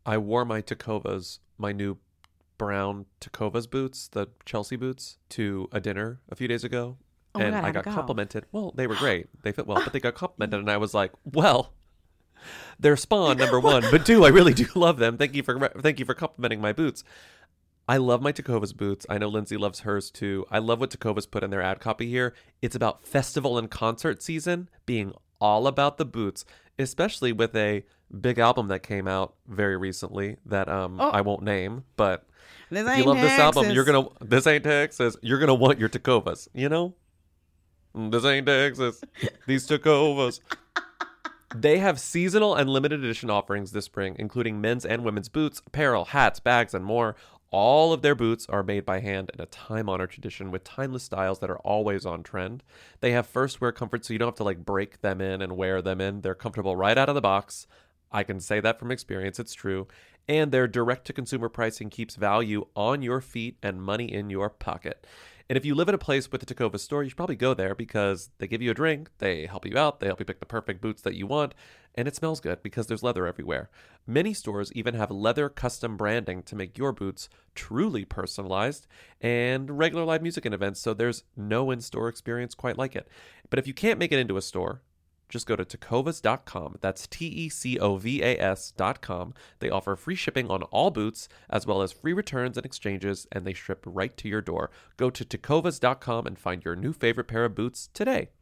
I wore my Tecovas, my new brown Tecovas boots, the Chelsea boots, to a dinner a few days ago. Oh my And God, I how'd it got go? complimented. Well, they were great. They fit well, but they got complimented. And I was like, well, they're Spawn, number one. But two, I really do love them. Thank you for complimenting my boots. I love my Tecovas boots. I know Lindsay loves hers too. I love what Tecovas put in their ad copy here. It's about festival and concert season being all about the boots, especially with a big album that came out very recently that I won't name, but This if you ain't love this album, Texas. this ain't Texas. You're gonna want your Tecovas, you know? This ain't Texas. These Tecovas. They have seasonal and limited edition offerings this spring, including men's and women's boots, apparel, hats, bags, and more. All of their boots are made by hand in a time-honored tradition with timeless styles that are always on trend. They have first wear comfort, so you don't have to like break them in and wear them in. They're comfortable right out of the box. I can say that from experience. It's true. And their direct-to-consumer pricing keeps value on your feet and money in your pocket. And if you live in a place with a Tecovas store, you should probably go there because they give you a drink, they help you out, they help you pick the perfect boots that you want, and it smells good because there's leather everywhere. Many stores even have leather custom branding to make your boots truly personalized, and regular live music and events, so there's no in-store experience quite like it. But if you can't make it into a store, just go to tecovas.com. That's TECOVAS.com. They offer free shipping on all boots, as well as free returns and exchanges, and they ship right to your door. Go to tecovas.com and find your new favorite pair of boots today.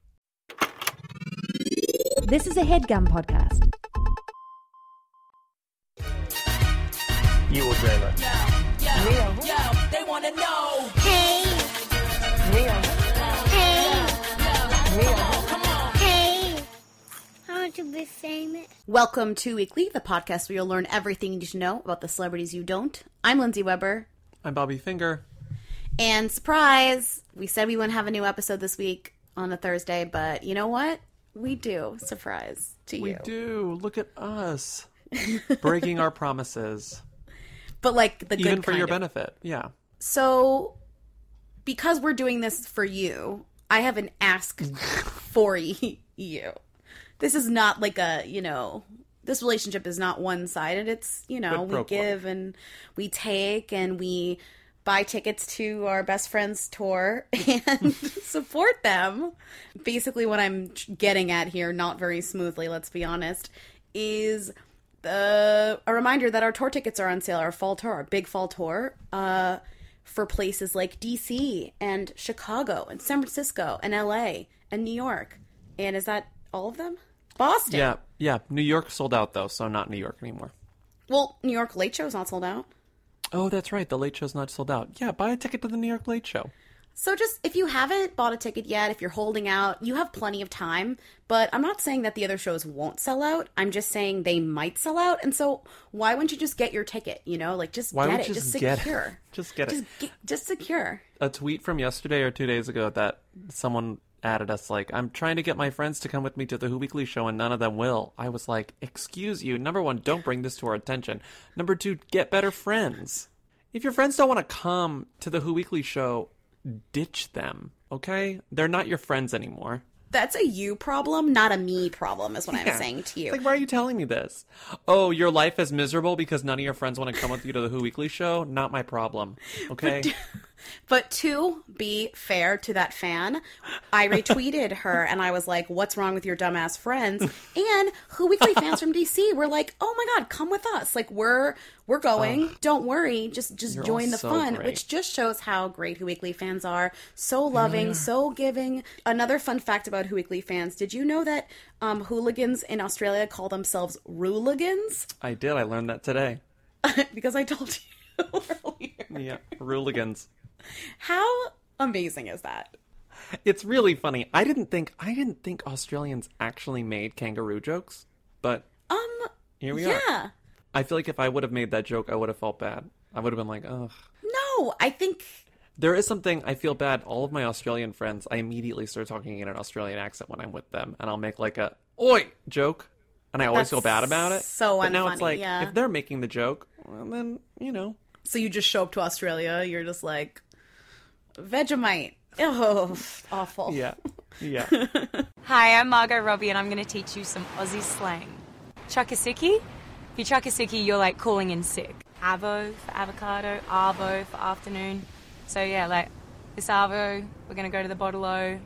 This is a HeadGum podcast. You will dream it. They want to know. Hey, Neil. hey, Neil. hey. I want to be famous. Welcome to Weekly, the podcast where you'll learn everything you need to know about the celebrities you don't. I'm Lindsay Weber. I'm Bobby Finger. And surprise, we said we wouldn't have a new episode this week on a Thursday, but you know what? We do. Surprise to We you. do. Look at us. Breaking our promises. But like the good Even for kind your of. benefit. Yeah. So, because we're doing this for you, I have an ask for you. This is not like a, this relationship is not one-sided. It's, Quid pro we quo. give and we take and we buy tickets to our best friend's tour and support them. Basically what I'm getting at here, not very smoothly, let's be honest, is a reminder that our tour tickets are on sale, our fall tour, our big fall tour, for places like DC and Chicago and San Francisco and LA and New York. And is that all of them? Boston. Yeah. New York sold out, though, so not New York anymore. Well, New York Late Show's not sold out. Oh, that's right. The Late Show's not sold out. Yeah, buy a ticket to the New York Late Show. So just, if you haven't bought a ticket yet, if you're holding out, you have plenty of time. But I'm not saying that the other shows won't sell out. I'm just saying they might sell out. And so why wouldn't you just get your ticket? Just Why get would it. you Just get it? secure. Just get it. Just secure. A tweet from yesterday or 2 days ago that someone added us like, I'm trying to get my friends to come with me to the Who Weekly show and none of them will. I was like, excuse you. Number one, don't bring this to our attention. Number two, get better friends. If your friends don't want to come to the Who Weekly show, ditch them, okay? They're not your friends anymore. That's a you problem, not a me problem, is what I'm Yeah. saying to you. It's like, why are you telling me this? Oh, your life is miserable because none of your friends want to come with you to the Who Weekly show? Not my problem, okay? But to be fair to that fan, I retweeted her and I was like, what's wrong with your dumbass friends? And Who Weekly fans from DC were like, oh my God, come with us. Like, we're going. Don't worry. Just You're join all the so fun, great. which just shows how great Who Weekly fans are. So loving, so giving. Another fun fact about Who Weekly fans. Did you know that hooligans in Australia call themselves Ruligans? I did. I learned that today. Because I told you earlier. Yeah, Ruligans. How amazing is that? It's really funny. I didn't think Australians actually made kangaroo jokes, but here we are. Yeah. I feel like if I would have made that joke, I would have felt bad. I would have been like, ugh. No, I think There is something I feel bad. All of my Australian friends, I immediately start talking in an Australian accent when I'm with them, and I'll make like a "oi" joke, and I always That's feel bad about it. so but now it's unfunny, like yeah. if they're making the joke, well, then so. You just show up to Australia, you're just like Vegemite. Oh, awful. yeah. Hi, I'm Margot Robbie and I'm going to teach you some Aussie slang. Chakasiki? If you chuck a sickie, you're like calling in sick. Avo for avocado, arvo for afternoon. So yeah, like this arvo, we're gonna go to the bottle-o,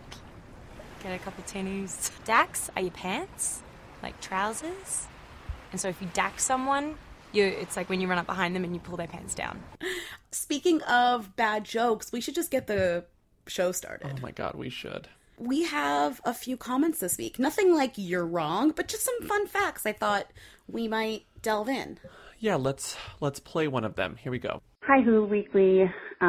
get a couple tinnies. Dax are your pants, like trousers. And so if you dax someone, it's like when you run up behind them and you pull their pants down. Speaking of bad jokes, we should just get the show started. Oh my God, we should. We have a few comments this week. Nothing like you're wrong, but just some fun facts I thought we might delve in. Yeah, let's play one of them. Here we go. Hi, Hulu Weekly.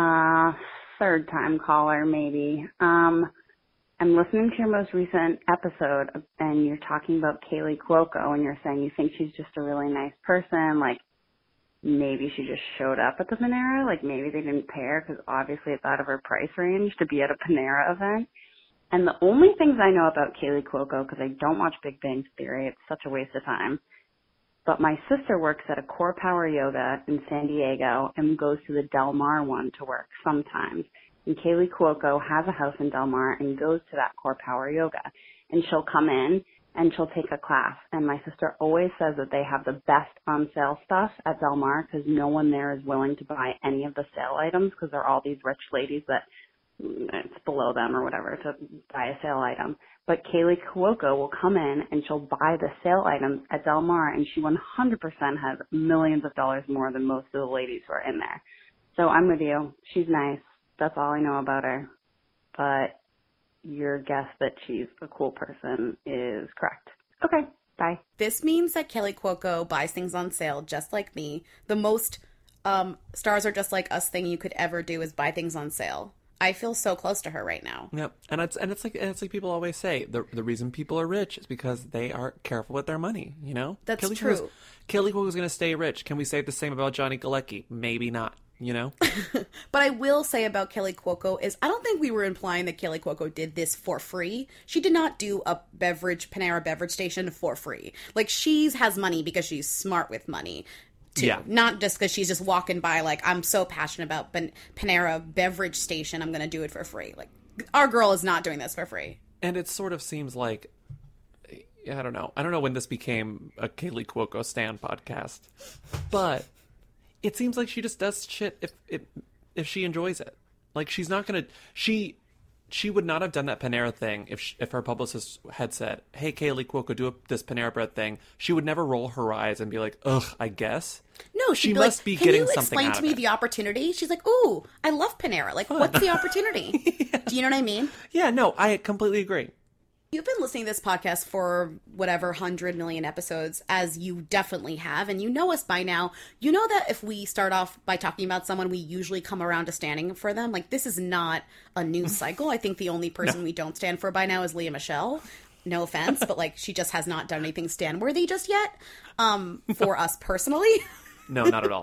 Third time caller, maybe. I'm listening to your most recent episode, and you're talking about Kaylee Cuoco, and you're saying you think she's just a really nice person. Like, maybe she just showed up at the Panera. Like, maybe they didn't pay her because obviously it's out of her price range to be at a Panera event. And the only things I know about Kaylee Cuoco, because I don't watch Big Bang Theory, it's such a waste of time, but my sister works at a Core Power Yoga in San Diego and goes to the Del Mar one to work sometimes. And Kaylee Cuoco has a house in Del Mar and goes to that Core Power Yoga. And she'll come in and she'll take a class. And my sister always says that they have the best on sale stuff at Del Mar because no one there is willing to buy any of the sale items because they're all these rich ladies that it's below them or whatever to buy a sale item. But Kaylee Cuoco will come in and she'll buy the sale items at Del Mar, and she 100% has millions of dollars more than most of the ladies who are in there. So I'm with you. She's nice. That's all I know about her. But your guess that she's a cool person is correct. Okay, bye. This means that Kelly Cuoco buys things on sale just like me. The most stars are just like us thing you could ever do is buy things on sale. I feel so close to her right now. Yep, and it's like people always say, the reason people are rich is because they are careful with their money. You know, that's true. Kelly Cuoco is going to stay rich. Can we say the same about Johnny Galecki? Maybe not. You know. But I will say about Kelly Cuoco is I don't think we were implying that Kelly Cuoco did this for free. She did not do a Panera beverage station for free. Like, she has money because she's smart with money. Too. Yeah. Not just because she's just walking by like, I'm so passionate about Panera beverage station, I'm going to do it for free. Like, our girl is not doing this for free. And it sort of seems like, I don't know when this became a Kaylee Cuoco Stan podcast, but it seems like she just does shit if she enjoys it. Like, she's not going to, she would not have done that Panera thing if her publicist had said, hey, Kaylee Cuoco, do this Panera Bread thing. She would never roll her eyes and be like, ugh, I guess. No, she must be getting something out of it. Can you explain to me the opportunity? She's like, ooh, I love Panera. Like, what's the opportunity? Yeah. Do you know what I mean? Yeah, no, I completely agree. You've been listening to this podcast for whatever 100 million episodes, as you definitely have, and you know us by now. You know that if we start off by talking about someone, we usually come around to standing for them. Like, this is not a news cycle. I think the only person we don't stand for by now is Leah Michelle. No offense, but like, she just has not done anything stand-worthy just yet, for us personally. No, not at all.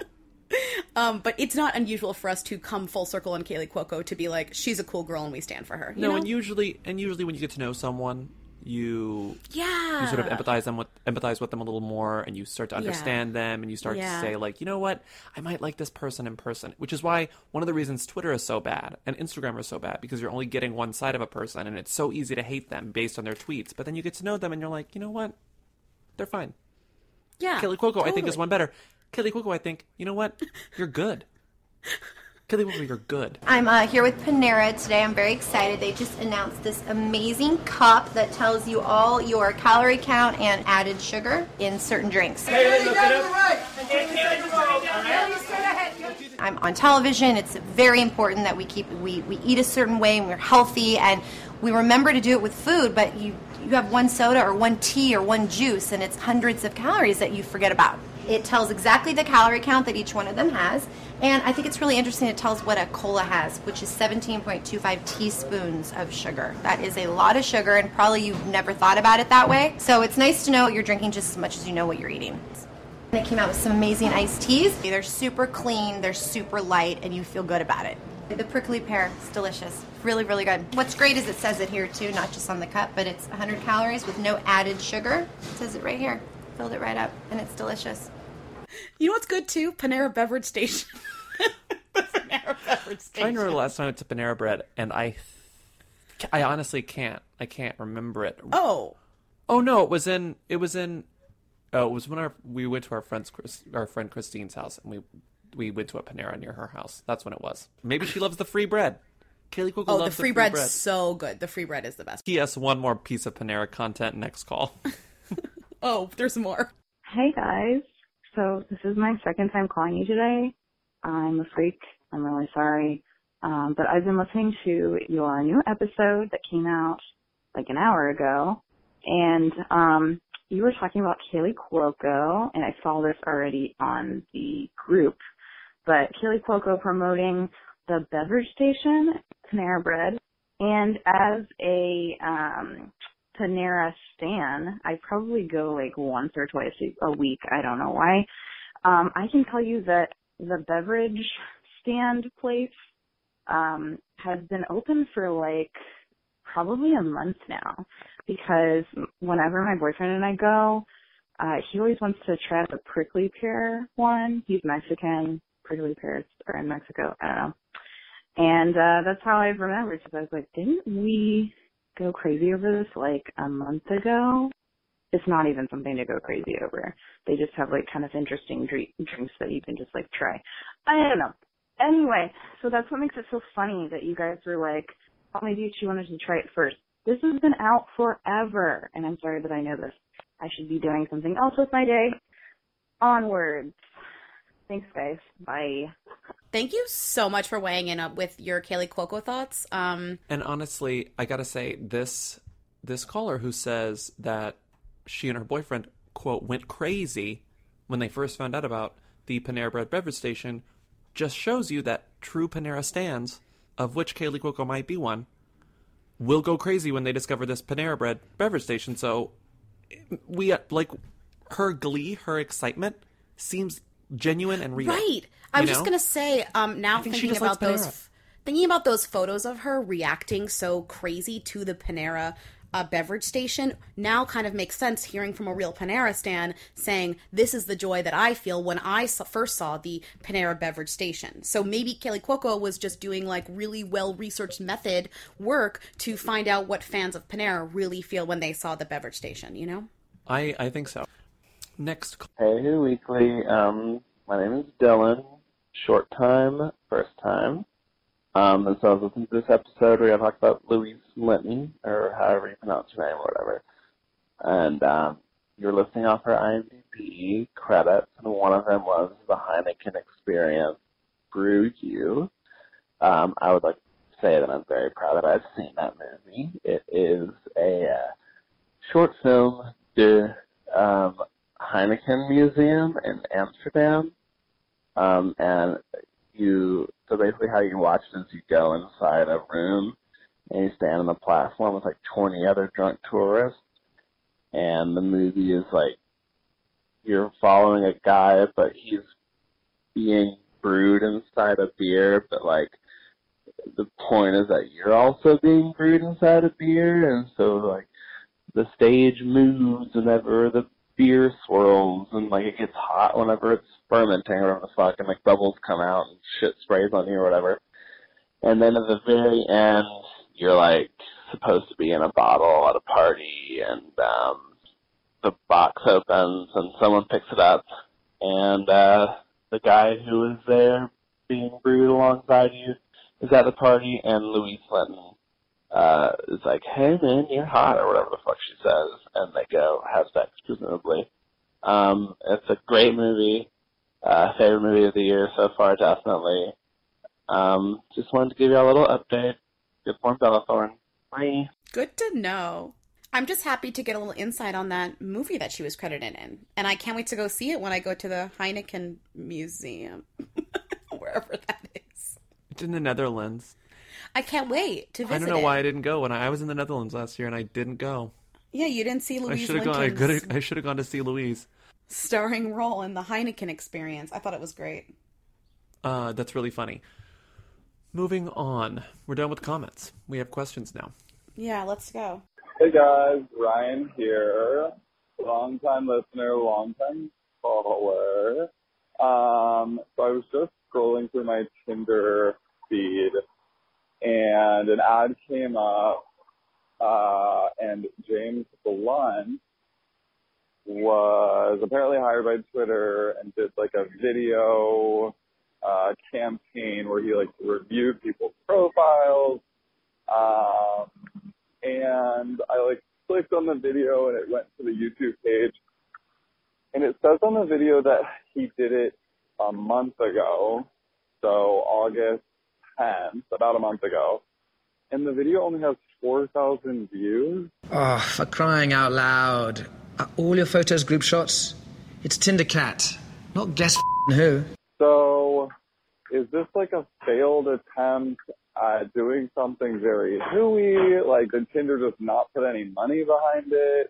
But it's not unusual for us to come full circle on Kaylee Cuoco to be like, she's a cool girl and we stand for her. You know? and usually when you get to know someone, you sort of empathize with them a little more, and you start to understand them, and you start to say like, you know what, I might like this person in person, which is why one of the reasons Twitter is so bad and Instagram is so bad, because you're only getting one side of a person, and it's so easy to hate them based on their tweets. But then you get to know them, and you're like, you know what, they're fine. Yeah, Kaylee Cuoco, totally. I think is one better. Kaylee Cuoco, I think, you know what, you're good. Kaylee Cuoco, you're good. I'm here with Panera today. I'm very excited. They just announced this amazing cup that tells you all your calorie count and added sugar in certain drinks. I'm on television. It's very important that we eat a certain way and we're healthy, and we remember to do it with food, but you have one soda or one tea or one juice, and it's hundreds of calories that you forget about. It tells exactly the calorie count that each one of them has, and I think it's really interesting. It tells what a cola has, which is 17.25 teaspoons of sugar. That is a lot of sugar, and probably you've never thought about it that way. So it's nice to know what you're drinking just as much as you know what you're eating. They came out with some amazing iced teas. They're super clean, they're super light, and you feel good about it. The prickly pear is delicious. Really, really good. What's great is it says it here too, not just on the cup, but it's 100 calories with no added sugar. It says it right here. Filled it right up, and it's delicious. You know what's good too? Panera Beverage Station. Panera Beverage Station. I remember the last time I went to Panera Bread, and I honestly can't. I can't remember it. Oh no, it was in Oh, it was when we went to our friend Christine's house, and we went to a Panera near her house. That's when it was. Maybe she loves the free bread. Kaylee Cuoco loves the free bread's so good. The free bread is the best. P.S. One more piece of Panera content next call. Oh, there's more. Hey guys, so this is my second time calling you today. I'm a freak. I'm really sorry. But I've been listening to your new episode that came out like an hour ago. And you were talking about Kaylee Cuoco, and I saw this already on the group. But Kaylee Cuoco promoting the beverage station, Panera Bread. And as a Panera stan, I probably go like once or twice a week. I don't know why. I can tell you that the beverage stand place has been open for like probably a month now, because whenever my boyfriend and I go, he always wants to try the prickly pear one. He's Mexican. Prickly pears are in Mexico. I don't know. And that's how I remember, because I was like, didn't we go crazy over this like a month ago? It's not even something to go crazy over. They just have like kind of interesting drinks that you can just like try. I don't know. Anyway, so that's what makes it so funny that you guys were like, oh, maybe she wanted to try it first. This has been out forever, and I'm sorry that I know this. I should be doing something else with my day. Onwards. Thanks, guys. Bye. Thank you so much for weighing in with your Kaylee Cuoco thoughts. And honestly, I gotta say, this caller who says that she and her boyfriend, quote, went crazy when they first found out about the Panera Bread beverage station, just shows you that true Panera stans, of which Kaylee Cuoco might be one, will go crazy when they discover this Panera Bread beverage station. So we like her glee, her excitement seems genuine and real. Right. I was just gonna say, now thinking about those photos of her reacting so crazy to the Panera beverage station, now kind of makes sense hearing from a real Panera stan saying, this is the joy that I feel when I first saw the Panera beverage station. So maybe Kaylee Cuoco was just doing like really well-researched method work to find out what fans of Panera really feel when they saw the beverage station, you know? I think so. Next. Hey, Weekly. My name is Dylan. Short time, first time. And so I was listening to this episode where I talked about Louise Linton, or however you pronounce her name or whatever. And you were listing off her IMDb credits, and one of them was the Heineken Experience Brew You. I would like to say that I'm very proud that I've seen that movie. It is a short film to Heineken Museum in Amsterdam. And so basically how you watch it is you go inside a room and you stand on the platform with like 20 other drunk tourists, and the movie is like you're following a guy, but he's being brewed inside a beer, but like the point is that you're also being brewed inside a beer, and so like the stage moves whenever the beer swirls, and like it gets hot whenever it's fermenting or whatever the fuck, and like bubbles come out and shit sprays on you or whatever. And then at the very end, you're like supposed to be in a bottle at a party, and the box opens and someone picks it up, and the guy who is there being brewed alongside you is at the party, and Louise Linton is like, hey man, you're hot, or whatever the fuck she says, and they go have sex, presumably. It's a great movie, favorite movie of the year so far, definitely. Just wanted to give you a little update. Good morning, Bella Thorne. Bye. Good to know. I'm just happy to get a little insight on that movie that she was credited in, and I can't wait to go see it when I go to the Heineken Museum, wherever that is. It's in the Netherlands. I can't wait to visit it. I don't know why I didn't go. When I was in the Netherlands last year, and I didn't go. Yeah, you didn't see Louise I should have gone to see Louise. Starring role in the Heineken Experience. I thought it was great. That's really funny. Moving on. We're done with comments. We have questions now. Yeah, let's go. Hey guys, Ryan here. Long time listener, long time caller. So I was just scrolling through my Tinder feed, and an ad came up, and James Blunt was apparently hired by Twitter and did like a video campaign where he like reviewed people's profiles. And I like clicked on the video and it went to the YouTube page. And it says on the video that he did it a month ago. So August 10th, about a month ago. And the video only has 4,000 views. Oh, for crying out loud. Are all your photos group shots? It's Tinder Cat, not guess who. So is this like a failed attempt at doing something very hooey? Like, did Tinder just not put any money behind it?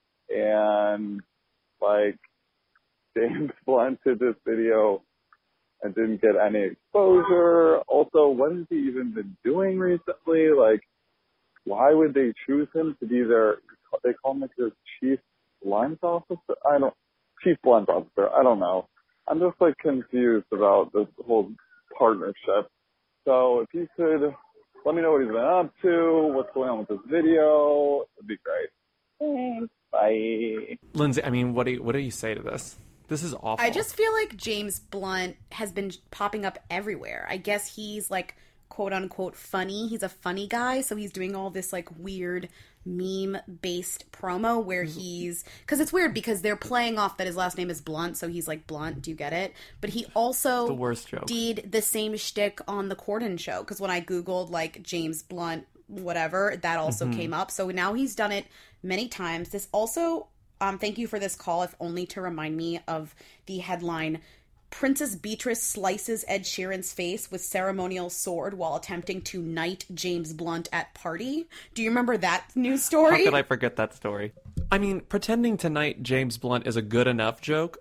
And, like, James Blunt did this video and didn't get any exposure. Also, what has he even been doing recently? Like, why would they choose him to be they call him like their chief blunt officer? Chief blunt officer, I don't know. I'm just like confused about this whole partnership. So if you could let me know what he's been up to, what's going on with this video, it'd be great. Thanks. Bye. Lindsay, I mean, what do you say to this? This is awful. I just feel like James Blunt has been popping up everywhere. I guess he's like quote unquote funny. He's a funny guy, so he's doing all this like weird meme based promo where because it's weird because they're playing off that his last name is Blunt, so he's like Blunt. Do you get it? But he also the worst joke. Did the same shtick on the Corden show, because when I googled like James Blunt whatever, that also came up. So now he's done it many times. This also thank you for this call, if only to remind me of the headline: Princess Beatrice slices Ed Sheeran's face with ceremonial sword while attempting to knight James Blunt at party. Do you remember that news story? How could I forget that story? I mean, pretending to knight James Blunt is a good enough joke,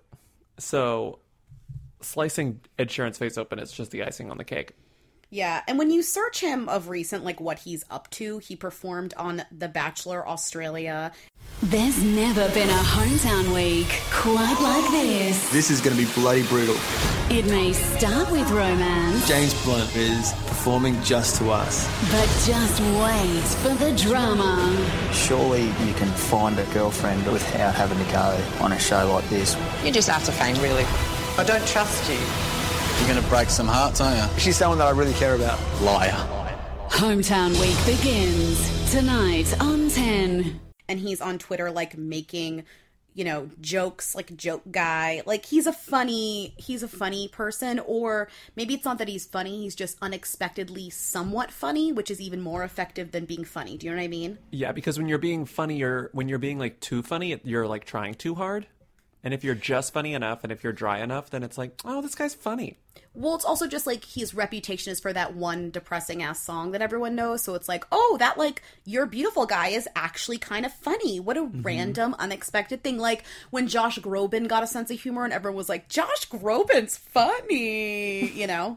so slicing Ed Sheeran's face open is just the icing on the cake. Yeah, and when you search him of recent, like what he's up to, he performed on The Bachelor Australia. There's never been a hometown week quite like this. This is going to be bloody brutal. It may start with romance. James Blunt is performing just to us. But just wait for the drama. Surely you can find a girlfriend without having to go on a show like this. You're just after fame, really. I don't trust you. You're going to break some hearts, aren't you? She's someone that I really care about. Liar. Hometown week begins tonight on 10. And he's on Twitter, like, making, you know, jokes, like, joke guy. Like, he's a funny person, or maybe it's not that he's funny, he's just unexpectedly somewhat funny, which is even more effective than being funny. Do you know what I mean? Yeah, because when you're being funny, when you're being, like, too funny, you're, like, trying too hard. And if you're just funny enough and if you're dry enough, then it's like, oh, this guy's funny. Well, it's also just like his reputation is for that one depressing ass song that everyone knows. So it's like, oh, that like You're Beautiful guy is actually kind of funny. What a random, unexpected thing. Like when Josh Groban got a sense of humor and everyone was like, Josh Groban's funny, you know?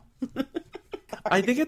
I think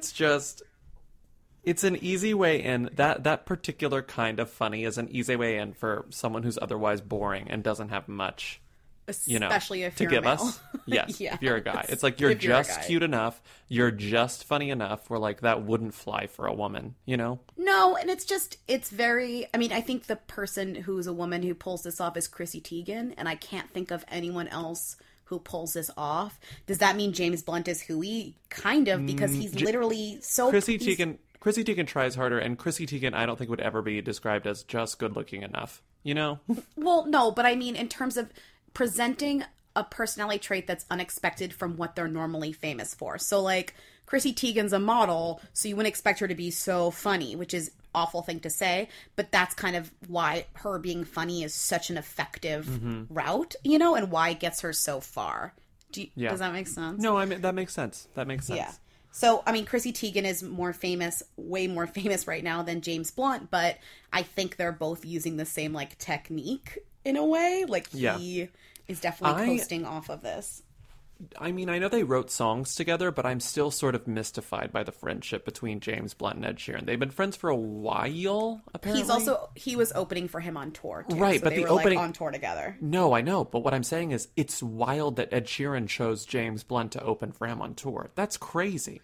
it's an easy way in. That particular kind of funny is an easy way in for someone who's otherwise boring and doesn't have much, especially if to you're give a male. us. Yes, Yeah. if you're a guy. It's like you're just cute enough, you're just funny enough where like that wouldn't fly for a woman, you know? No, and it's very, I mean, I think the person who's a woman who pulls this off is Chrissy Teigen, and I can't think of anyone else who pulls this off. Does that mean James Blunt is hooey? Kind of, because he's literally so... Chrissy Teigen tries harder, and Chrissy Teigen I don't think would ever be described as just good looking enough, you know? Well, no, but I mean in terms of presenting a personality trait that's unexpected from what they're normally famous for. So like Chrissy Teigen's a model, so you wouldn't expect her to be so funny, which is an awful thing to say, but that's kind of why her being funny is such an effective route, you know, and why it gets her so far. Does that make sense? No, I mean that makes sense. Yeah. So, I mean, Chrissy Teigen is way more famous right now than James Blunt, but I think they're both using the same, like, technique in a way. Like, he is definitely coasting off of this. I mean, I know they wrote songs together, but I'm still sort of mystified by the friendship between James Blunt and Ed Sheeran. They've been friends for a while, apparently. He was opening for him on tour, too. Right, so but they were, like, on tour together. No, I know, but what I'm saying is it's wild that Ed Sheeran chose James Blunt to open for him on tour. That's crazy.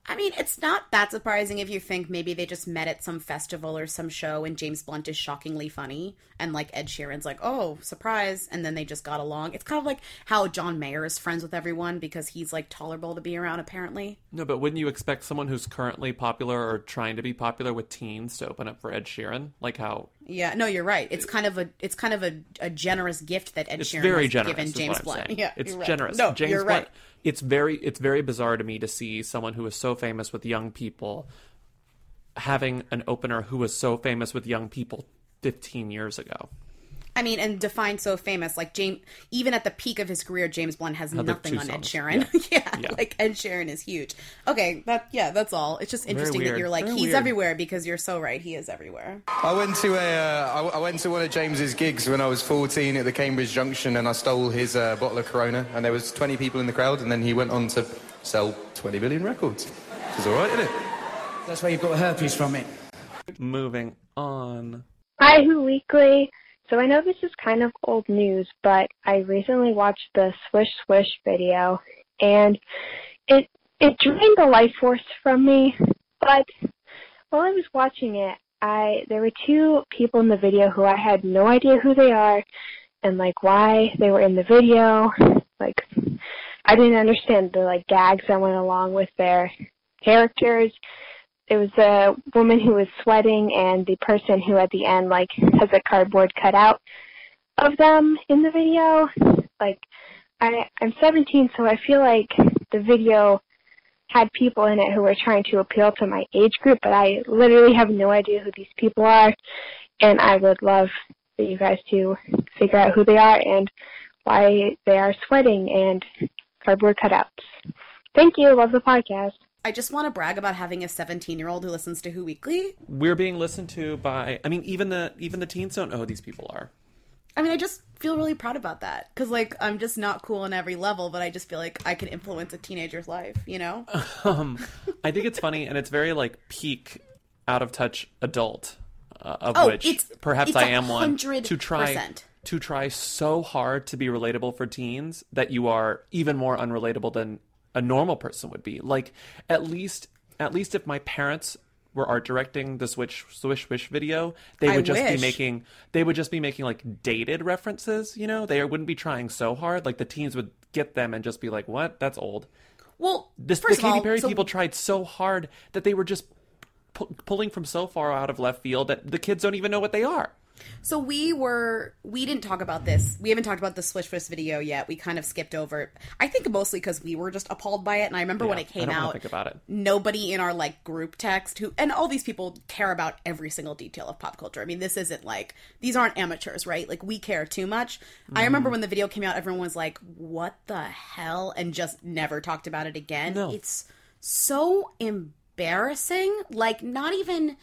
I mean, it's not that surprising if you think maybe they just met at some festival or some show and James Blunt is shockingly funny and like Ed Sheeran's like, oh, surprise, and then they just got along. It's kind of like how John Mayer is friends with everyone because he's like tolerable to be around apparently. No, but wouldn't you expect someone who's currently popular or trying to be popular with teens to open up for Ed Sheeran? Like how... Yeah, no, you're right. It's kind of a generous gift that Ed Sheeran very has generous, given James Blunt. Yeah, it's you're right. generous. No, James you're Blunt, right. It's very bizarre to me to see someone who is so famous with young people having an opener who was so famous with young people 15 years ago. I mean, and define so famous, like even at the peak of his career, James Blunt has nothing on Ed Sheeran. Yeah. Like Ed Sheeran is huge. Okay, that's all. It's just interesting that you're like, he's everywhere because you're so right. He is everywhere. I went to one of James's gigs when I was 14 at the Cambridge Junction, and I stole his bottle of Corona, and there was 20 people in the crowd, and then he went on to sell 20 million records. Which is all right, isn't it? That's where you've got herpes from it. Moving on. Hi, Who Weekly. So I know this is kind of old news, but I recently watched the Swish Swish video, and it drained the life force from me. But while I was watching it, there were two people in the video who I had no idea who they are, and like why they were in the video. Like I didn't understand the like gags that went along with their characters. It was a woman who was sweating and the person who at the end like has a cardboard cutout of them in the video. Like I'm 17, so I feel like the video had people in it who were trying to appeal to my age group, but I literally have no idea who these people are, and I would love for you guys to figure out who they are and why they are sweating and cardboard cutouts. Thank you. Love the podcast. I just want to brag about having a 17-year-old who listens to Who Weekly. We're being listened to by, I mean, even the teens don't know who these people are. I mean, I just feel really proud about that. Because, like, I'm just not cool on every level, but I just feel like I can influence a teenager's life, you know? I think it's funny, and it's very, like, peak, out-of-touch adult, which perhaps I am 100%. one, to try so hard to be relatable for teens that you are even more unrelatable than a normal person would be. Like, at least if my parents were art directing the Swish Swish video, they would just be making like dated references, you know? They wouldn't be trying so hard. Like the teens would get them and just be like, "What? That's old." Well, the Katy Perry people tried so hard that they were just pulling from so far out of left field that the kids don't even know what they are. So we didn't talk about this. We haven't talked about the Swish Swish video yet. We kind of skipped over it. I think mostly because we were just appalled by it. And I remember when it came out, think about it. Nobody in our like group text and all these people care about every single detail of pop culture. I mean, this isn't like, these aren't amateurs, right? Like we care too much. Mm-hmm. I remember when the video came out, everyone was like, what the hell? And just never talked about it again. No. It's so embarrassing. Like not even,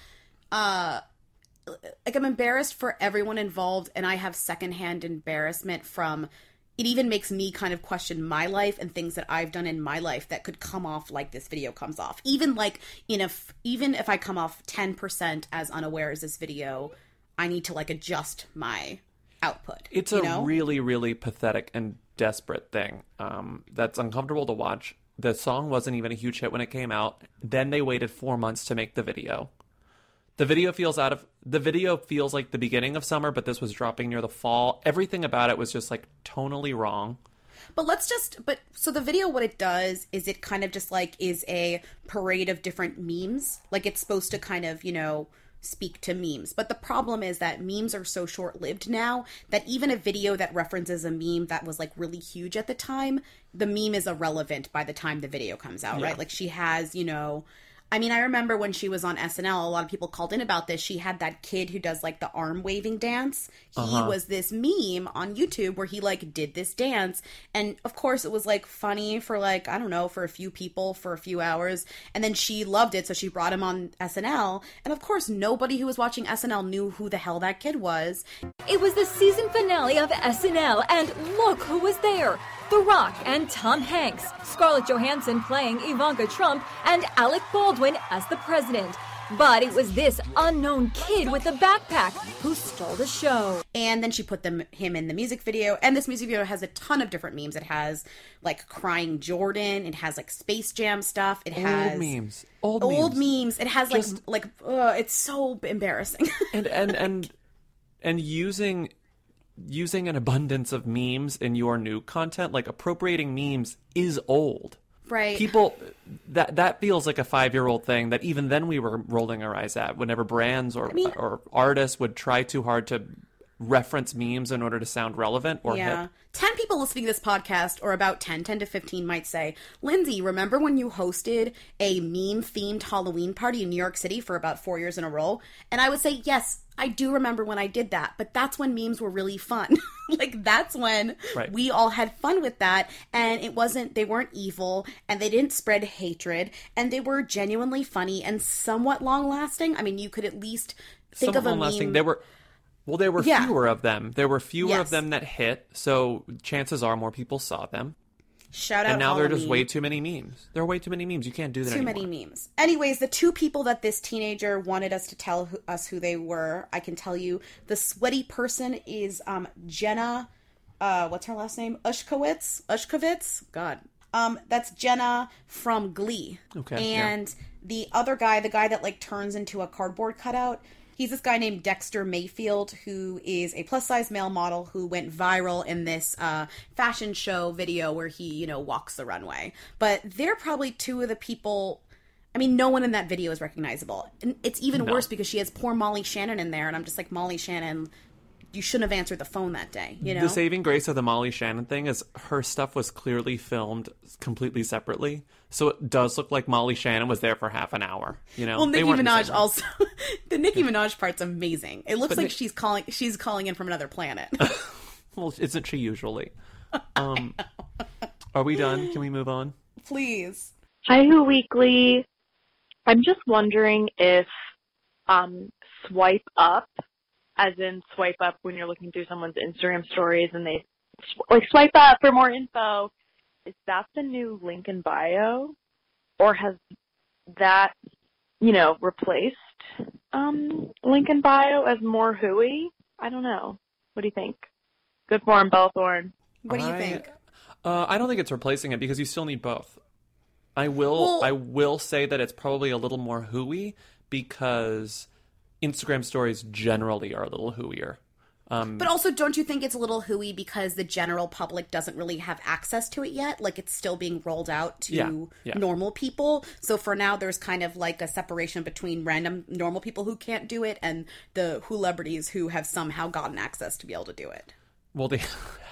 like I'm embarrassed for everyone involved, and I have secondhand embarrassment from it. Even makes me kind of question my life and things that I've done in my life that could come off like this video comes off. Even like even if I come off 10% as unaware as this video, I need to like adjust my output. It's a really, really pathetic and desperate thing that's uncomfortable to watch. The song wasn't even a huge hit when it came out. Then they waited 4 months to make the video. The video feels like the beginning of summer, but this was dropping near the fall. Everything about it was just like tonally wrong. So the video, what it does is it kind of just like is a parade of different memes. Like it's supposed to kind of, speak to memes. But the problem is that memes are so short-lived now that even a video that references a meme that was like really huge at the time, the meme is irrelevant by the time the video comes out, right? Like she has, I mean, I remember when she was on SNL, a lot of people called in about this. She had that kid who does like the arm waving dance. He was this meme on YouTube where he like did this dance. And of course it was like funny for like, I don't know, for a few people for a few hours. And then she loved it. So she brought him on SNL. And of course, nobody who was watching SNL knew who the hell that kid was. It was the season finale of SNL. And look who was there. The Rock and Tom Hanks, Scarlett Johansson playing Ivanka Trump, and Alec Baldwin as the president. But it was this unknown kid with a backpack who stole the show. And then she put him in the music video. And this music video has a ton of different memes. It has like Crying Jordan. It has like Space Jam stuff. It has old memes. It has it's so embarrassing. and using an abundance of memes in your new content, like appropriating memes, is old. Right. People, that feels like a 5-year-old thing that even then we were rolling our eyes at whenever brands or artists would try too hard to reference memes in order to sound relevant or hip. 10 people listening to this podcast, or about 10 to 15 might say, Lindsay, remember when you hosted a meme-themed Halloween party in New York City for about 4 years in a row? And I would say, yes, I do remember when I did that, but that's when memes were really fun. Like, that's when we all had fun with that, and they weren't evil, and they didn't spread hatred, and they were genuinely funny and somewhat long-lasting. I mean, you could at least think of a meme. There were fewer of them. There were fewer of them that hit, so chances are more people saw them. Shout out And now Halloween. there are just way too many memes. There are way too many memes. You can't do that anymore. Too many memes. Anyways, the two people that this teenager wanted us to tell us who they were, I can tell you. The sweaty person is Jenna, what's her last name? Ushkovitz? God. That's Jenna from Glee. Okay. And the other guy, the guy that like turns into a cardboard cutout, he's this guy named Dexter Mayfield, who is a plus-size male model who went viral in this fashion show video where he, walks the runway. But they're probably two of the people... I mean, no one in that video is recognizable. And it's even worse because she has poor Molly Shannon in there, and I'm just like, Molly Shannon, you shouldn't have answered the phone that day, The saving grace of the Molly Shannon thing is her stuff was clearly filmed completely separately. So it does look like Molly Shannon was there for half an hour, Well, Nicki Minaj also... the Nicki Minaj part's amazing. It looks like she's calling in from another planet. Well, isn't she usually? Are we done? Can we move on? Please. Hi, Who Weekly. I'm just wondering if swipe up, as in swipe up when you're looking through someone's Instagram stories and they swipe up for more info, is that the new link in bio? Or has that, replaced link in bio as more hooey? I don't know. What do you think? Good form, Bellthorn. What do you think? I don't think it's replacing it because you still need both. I will say that it's probably a little more hooey because Instagram stories generally are a little hooier. But also, don't you think it's a little hooey because the general public doesn't really have access to it yet? Like, it's still being rolled out to normal people. So for now, there's kind of like a separation between random normal people who can't do it and the celebrities who have somehow gotten access to be able to do it. Well, they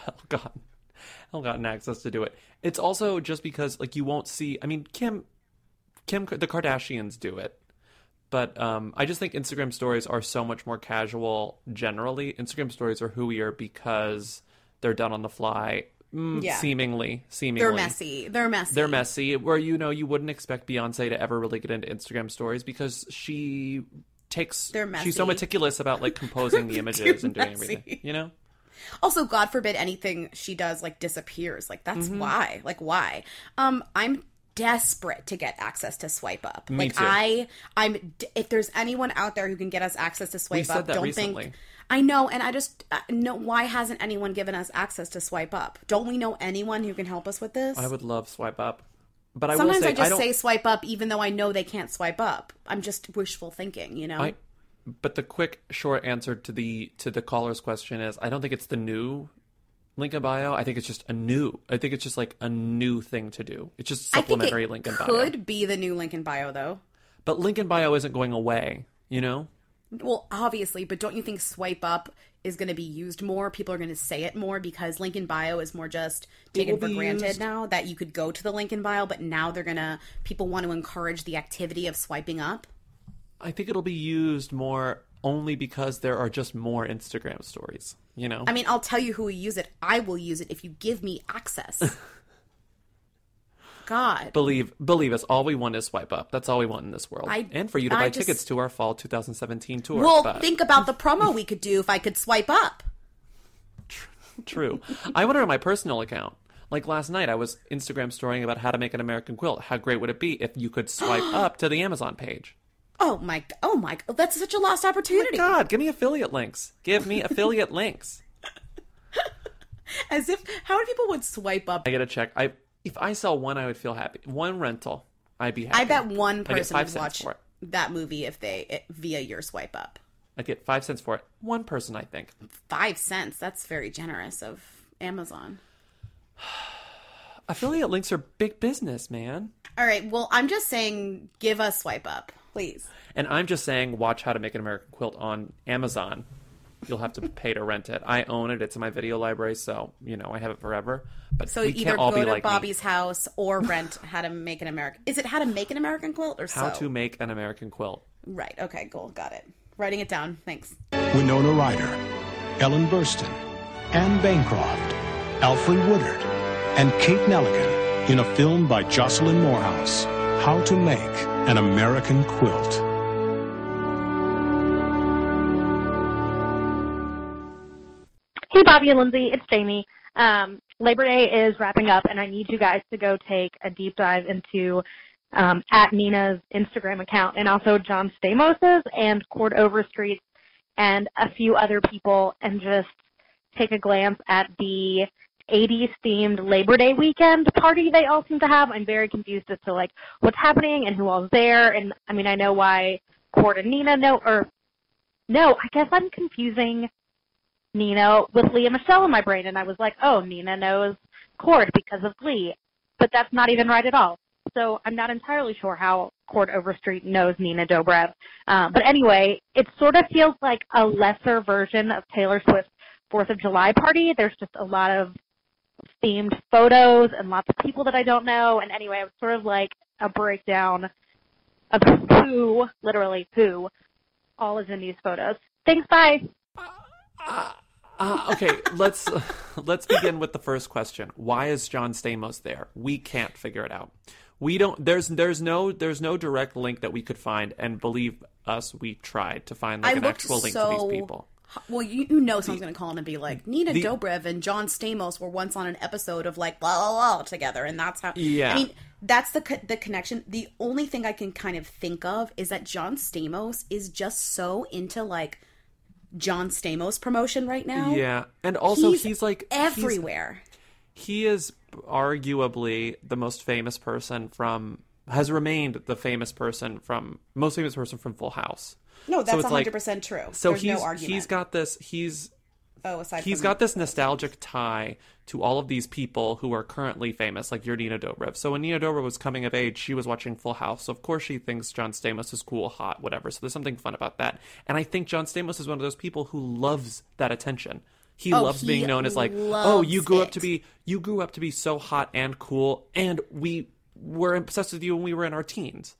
gotten access to do it. It's also just because, you won't see... I mean, Kim, the Kardashians do it. But I just think Instagram stories are so much more casual generally. Instagram stories are hooier because they're done on the fly, seemingly. They're messy. They're messy. Where, you wouldn't expect Beyonce to ever really get into Instagram stories because she's so meticulous about, composing the images and doing everything, Also, God forbid anything she does, disappears. That's why. Why? I'm desperate to get access to swipe up. Me too. If there's anyone out there who can get us access to swipe up, don't recently. think I know, and I just no. Why hasn't anyone given us access to swipe up? Don't we know anyone who can help us with this? I would love swipe up, but sometimes I just say swipe up, even though I know they can't swipe up. I'm just wishful thinking, But the quick, short answer to the caller's question is, I don't think it's the new link in bio. I think it's just a new thing to do. It's just supplementary link in bio. Could be the new link in bio, though. But link in bio isn't going away, Well, obviously, but don't you think swipe up is going to be used more? People are going to say it more because link in bio is more just taken for granted now that you could go to the link in bio, but now people want to encourage the activity of swiping up. I think it'll be used more only because there are just more Instagram stories, I mean, I'll tell you who will use it. I will use it if you give me access. God. Believe us, all we want is swipe up. That's all we want in this world. And for you to buy tickets to our fall 2017 tour. Well, think about the promo we could do if I could swipe up. True. I went on my personal account. Last night, I was Instagram storying about how to make an American quilt. How great would it be if you could swipe up to the Amazon page? Oh my, that's such a lost opportunity. Oh my God, give me affiliate links. Give me affiliate links. As if, how many people would swipe up? I gotta check. If I sell one, I would feel happy. One rental, I'd be happy. I bet one person I get 5 would cents watch for it. that movie via your swipe up. I get 5 cents for it. One person, I think. 5 cents. That's very generous of Amazon. Affiliate links are big business, man. All right. Well, I'm just saying, give us swipe up, please. And I'm just saying, watch How to Make an American Quilt on Amazon. You'll have to pay to rent it. I own it. It's in my video library, so, I have it forever. But So we either can't all go be to like Bobby's house or rent How to Make an American... Is it How to Make an American Quilt or so? How to Make an American Quilt. Right. Okay, cool. Got it. Writing it down. Thanks. Winona Ryder, Ellen Burstyn, Anne Bancroft, Alfred Woodard, and Kate Nelligan in a film by Jocelyn Morehouse, How to Make an American Quilt. Hey, Bobby and Lindsay, it's Jamie. Labor Day is wrapping up, and I need you guys to go take a deep dive into at Nina's Instagram account, and also John Stamos's and Cord Overstreet's and a few other people, and just take a glance at the 80s themed Labor Day weekend party they all seem to have. I'm very confused as to what's happening and who all's there. And I mean, I know why Cord and Nina I guess I'm confusing Nina with Leah Michelle in my brain, and I was like, oh, Nina knows Cord because of Glee, but that's not even right at all. So I'm not entirely sure how Cord Overstreet knows Nina Dobrev. But anyway, it sort of feels like a lesser version of Taylor Swift's 4th of July party. There's just a lot of themed photos and lots of people that I don't know. And anyway, it was sort of like a breakdown of who, literally who, all is in these photos. Thanks, bye. Okay, let's begin with the first question. Why is John Stamos there? We can't figure it out. We don't. There's no direct link that we could find, and believe us, we tried to find an actual link to these people. Well, someone's going to call in and be like, Nina Dobrev and John Stamos were once on an episode of blah, blah, blah together, and that's how... Yeah. I mean, that's the connection. The only thing I can kind of think of is that John Stamos is just so into, John Stamos promotion right now. Yeah, and also he's everywhere. He is arguably the most famous person has remained the most famous person from Full House. No, that's 100% true. So There's no argument. He's got this. He's He's got this nostalgic tie to all of these people who are currently famous, like your Nina Dobrev. So when Nina Dobrev was coming of age, she was watching Full House. So of course she thinks John Stamos is cool, hot, whatever. So there's something fun about that. And I think John Stamos is one of those people who loves that attention. He loves being known as you grew up to be so hot and cool, and we were obsessed with you when we were in our teens.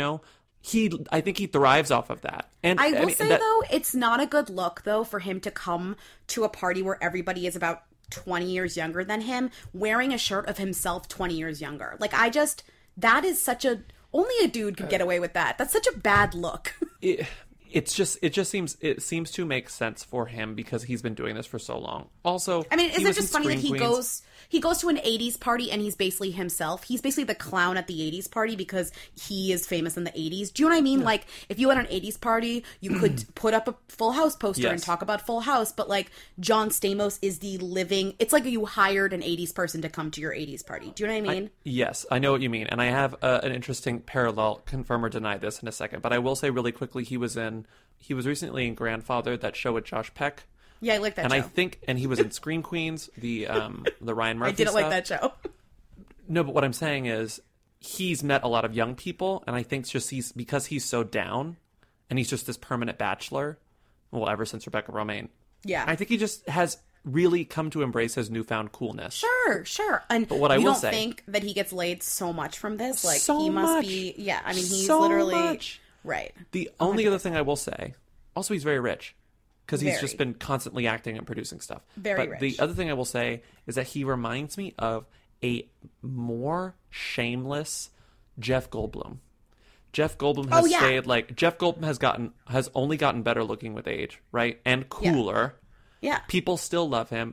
I think he thrives off of that. And I will say, though, it's not a good look, though, for him to come to a party where everybody is about 20 years younger than him, wearing a shirt of himself 20 years younger. That is only a dude could get away with that. That's such a bad look. It seems to make sense for him because he's been doing this for so long. Also, I mean, isn't it just funny that he goes to an 80s party and he's basically himself? He's basically the clown at the 80s party because he is famous in the 80s. Do you know what I mean? Yeah. If you went on an 80s party, you could put up a Full House poster and talk about Full House, but John Stamos is the living... It's like you hired an 80s person to come to your 80s party. Do you know what I mean? Yes, I know what you mean. And I have an interesting parallel, confirm or deny this in a second. But I will say really quickly, he was recently in Grandfather, that show with Josh Peck. Yeah, I like that show. And he was in Scream Queens, the Ryan Murphy I didn't stuff. like that show. No, but what I'm saying is he's met a lot of young people, and I think because he's so down, and he's just this permanent bachelor, well, ever since Rebecca Romaine. Yeah. I think he just has really come to embrace his newfound coolness. Sure. And but what I will say, think that he gets laid so much from this? So he must much. be... Yeah, I mean, he's so literally... Much. Right. The only other thing I will say, also he's very rich. Because he's just been constantly acting and producing stuff. But rich. The other thing I will say is that he reminds me of a more shameless Jeff Goldblum. Jeff Goldblum has stayed Jeff Goldblum has only gotten better looking with age, right? And cooler. Yeah. People still love him.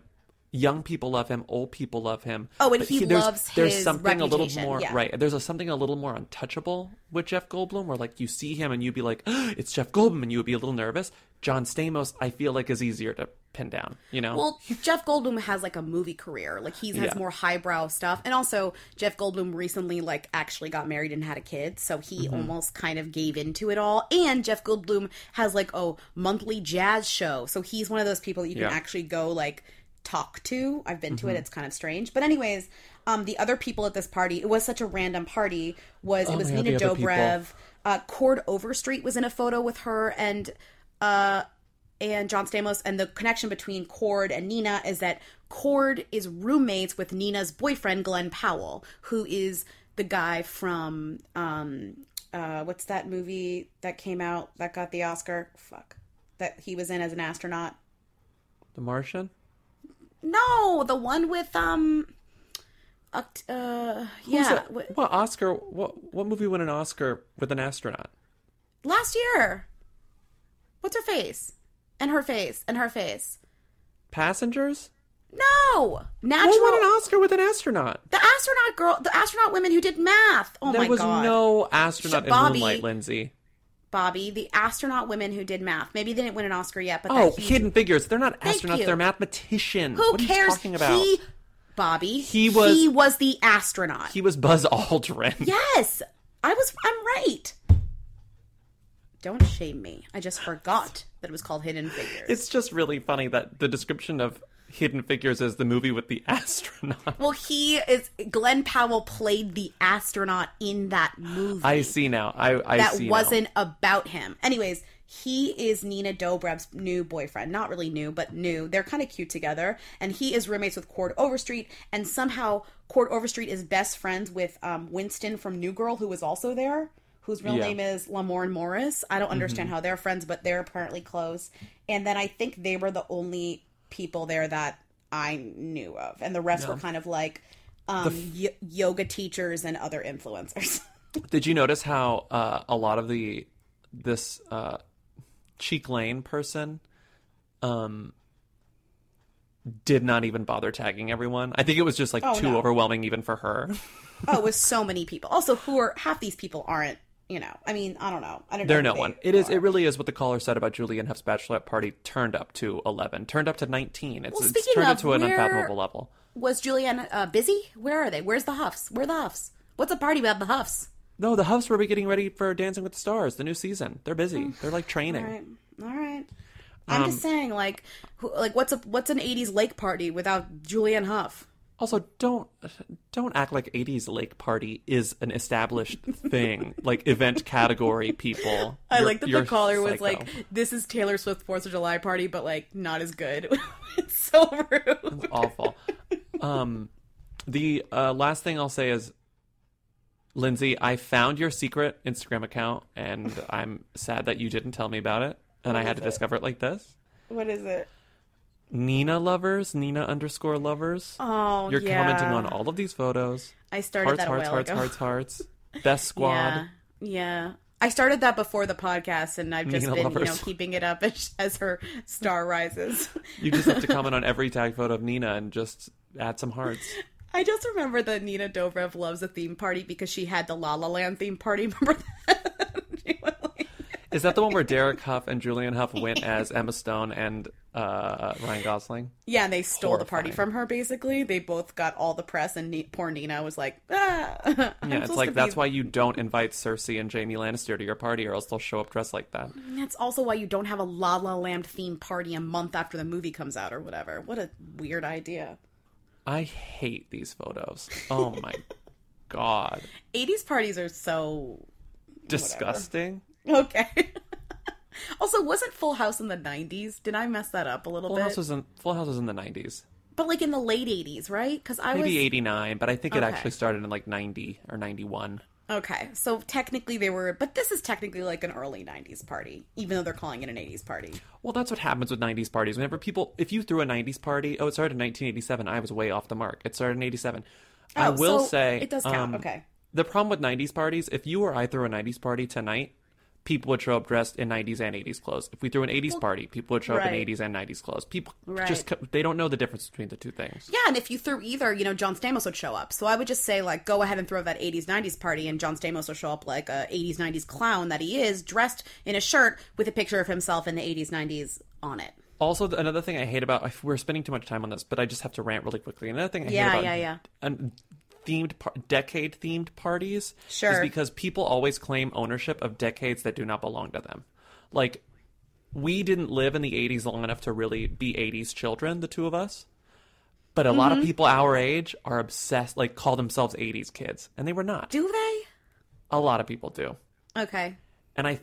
young people love him, old people love him. Oh, and But he loves there's his something a little reputation, more yeah. right. There's something a little more untouchable with Jeff Goldblum, where like you see him and you'd be like, oh, it's Jeff Goldblum, and you would be a little nervous. John Stamos, I feel like, is easier to pin down. You know, Well, Jeff Goldblum has like a movie career. Like he has Yeah. more highbrow stuff. And also Jeff Goldblum recently like actually got married and had a kid. So he Mhm. almost kind of gave into it all. And Jeff Goldblum has like a monthly jazz show. So he's one of those people that you can Yeah. actually go like talk to. I've been to it. Mhm. It's kind of strange. But anyways, the other people at this party, it was such a random party, was Oh it was my God, Nina the other people. Dobrev. Cord Overstreet was in a photo with her and John Stamos, and the connection between Cord and Nina is that Cord is roommates with Nina's boyfriend, Glenn Powell, who is the guy from, what's that movie that came out that got the Oscar? That he was in as an astronaut. The Martian. No, the one with, yeah. What Oscar? What movie won an Oscar with an astronaut? Last year. What's her face? And her face. And her face. Passengers? No! Natural. Who won an Oscar with an astronaut? The astronaut girl, the astronaut women who did math. Oh There my was god. no astronaut in Bobby. Moonlight, Lindsay. Bobby, the astronaut women who did math. Maybe they didn't win an Oscar yet, but Oh, that huge- Hidden Figures. They're not Thank astronauts. you. They're mathematicians. Who what are cares? you talking about? Bobby. He was- the astronaut. He was Buzz Aldrin. Yes. I'm right. Don't shame me. I just forgot that it was called Hidden Figures. It's just really funny that the description of Hidden Figures is the movie with the astronaut. Well, Glenn Powell played the astronaut in that movie. I see now. I that see wasn't about him. Anyways, he is Nina Dobrev's new boyfriend. Not really new, but new. They're kind of cute together. And he is roommates with Cord Overstreet. And somehow Cord Overstreet is best friends with Winston from New Girl, who was also there, whose real Yeah. name is Lamorne Morris. I don't understand Mhm. how they're friends, but they're apparently close. And then I think they were the only people there that I knew of. And the rest Yeah. were kind of like yoga teachers and other influencers. Did you notice how a lot of this Cheek Lane person did not even bother tagging everyone? I think it was just like too overwhelming even for her. Oh, with so many people. Also, half these people aren't, I mean, I don't know. I don't know. They're who no they one. It really is what the caller said about Julianne Hough's bachelorette party turned up to 11, turned up to 19. It's speaking turned of, up to an where unfathomable level. Was Julianne busy? Where are they? Where's the Huffs? Where are the Huffs? What's a party about the Huffs? No, the Huffs were getting ready for Dancing with the Stars, the new season. They're busy. They're like training. All right. I'm just saying, what's an 80s lake party without Julianne Hough? Also, don't act like 80s lake party is an established thing, like event category people. I like that You're the caller was psycho. like, "This is Taylor Swift 4th of July party, but like not as good." It's so rude. It's awful. The last thing I'll say is, Lindsay, I found your secret Instagram account, and I'm sad that you didn't tell me about it, and I had to discover it like this. What is it? Nina _lovers. Oh, You're yeah. commenting on all of these photos. I started that a while ago. Hearts. Best squad. Yeah. I started that before the podcast, and I've just Nina been, lovers. keeping it up as her star rises. You just have to comment on every tag photo of Nina and just add some hearts. I just remember that Nina Dobrev loves a theme party because she had the La La Land theme party. Remember that? Is that the one where Derek Hough and Julianne Hough went as Emma Stone and Ryan Gosling? Yeah, and they stole the party Horrifying. from her, basically. They both got all the press, and poor Nina was like, ah. Yeah, it's like, that's why you don't invite Cersei and Jamie Lannister to your party, or else they'll show up dressed like that. That's also why you don't have a La La Land themed party a month after the movie comes out or whatever. What a weird idea. I hate these photos. Oh my god. 80s parties are so... Disgusting. Okay. Also, wasn't Full House in the 90s? Did I mess that up a little Full bit? House was in the 90s. But like in the late 80s, right? Because I Maybe was... 89, but I think it Okay. actually started in like 90 or 91. Okay, so technically they were... But this is technically like an early 90s party, even though they're calling it an 80s party. Well, that's what happens with 90s parties. Whenever if you threw a 90s party, it started in 1987, I was way off the mark. It started in 87. I Oh, will so say... it does count, okay. The problem with 90s parties, if you or I threw a 90s party tonight, people would show up dressed in 90s and 80s clothes. If we threw an 80s party, people would show up in Right. 80s and 90s clothes. People Right. just, they don't know the difference between the two things. Yeah, and if you threw either, John Stamos would show up. So I would just say, like, go ahead and throw that 80s, 90s party, and John Stamos will show up like a 80s, 90s clown that he is, dressed in a shirt with a picture of himself in the 80s, 90s on it. Also, another thing I hate about, we're spending too much time on this, but I just have to rant really quickly. Another thing I Yeah, hate about decade-themed parties Sure. is because people always claim ownership of decades that do not belong to them. Like, we didn't live in the 80s long enough to really be 80s children, the two of us. But a lot of people our age are obsessed, like, call themselves 80s kids. And they were not. Do they? A lot of people do. Okay. And I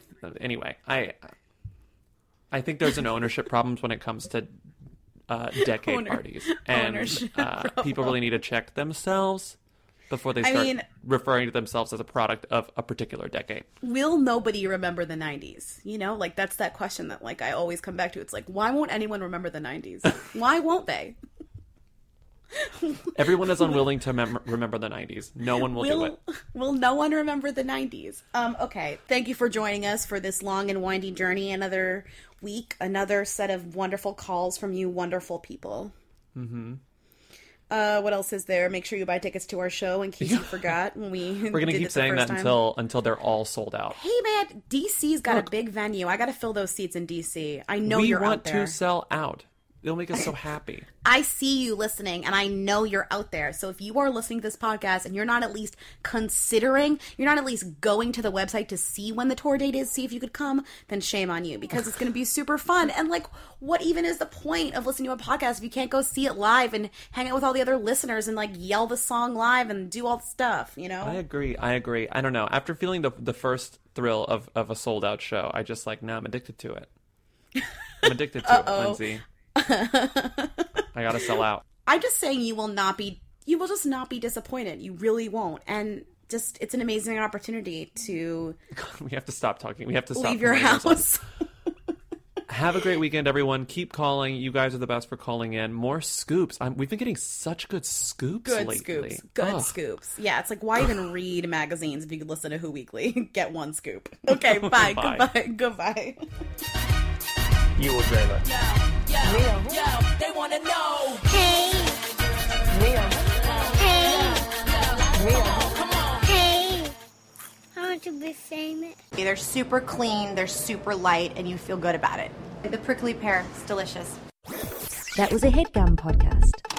think there's an ownership problems when it comes to decade parties. And people really need to check themselves before they start referring to themselves as a product of a particular decade. Will nobody remember the 90s? Like, that's that question that, like, I always come back to. It's like, why won't anyone remember the 90s? Why won't they? Everyone is unwilling to remember the 90s. No one will do it. Will no one remember the 90s? Okay. Thank you for joining us for this long and winding journey. Another week, another set of wonderful calls from you wonderful people. Mm-hmm. What else is there? Make sure you buy tickets to our show in case you forgot when we're going to keep saying that until they're all sold out. Hey man, DC's got a big venue. I got to fill those seats in DC. I know you're out there. We want to sell out. It'll make us so happy. I see you listening, and I know you're out there. So if you are listening to this podcast and you're not at least considering, you're not at least going to the website to see when the tour date is, see if you could come, then shame on you, because it's going to be super fun. And, like, what even is the point of listening to a podcast if you can't go see it live and hang out with all the other listeners and, like, yell the song live and do all the stuff, I agree. I don't know. After feeling the first thrill of a sold-out show, I just, like, now I'm addicted to it. I'm addicted to it, Lindsay. I gotta sell out. I'm just saying you will just not be disappointed. You really won't. And just, it's an amazing opportunity to... We have to stop talking. We have to stop leave your house. Have a great weekend, everyone. Keep calling. You guys are the best for calling in. More scoops. We've been getting such good scoops lately. Good scoops. Yeah, it's like, why even read magazines if you could listen to Who Weekly? Get one scoop. Okay, bye. Goodbye. You will dreamer. Yo, they wanna know. Hey. Mia. Hey. Mia. Come on. Hey. I want to be famous. They're super clean, they're super light, and you feel good about it. The prickly pear, it's delicious. That was a HeadGum podcast.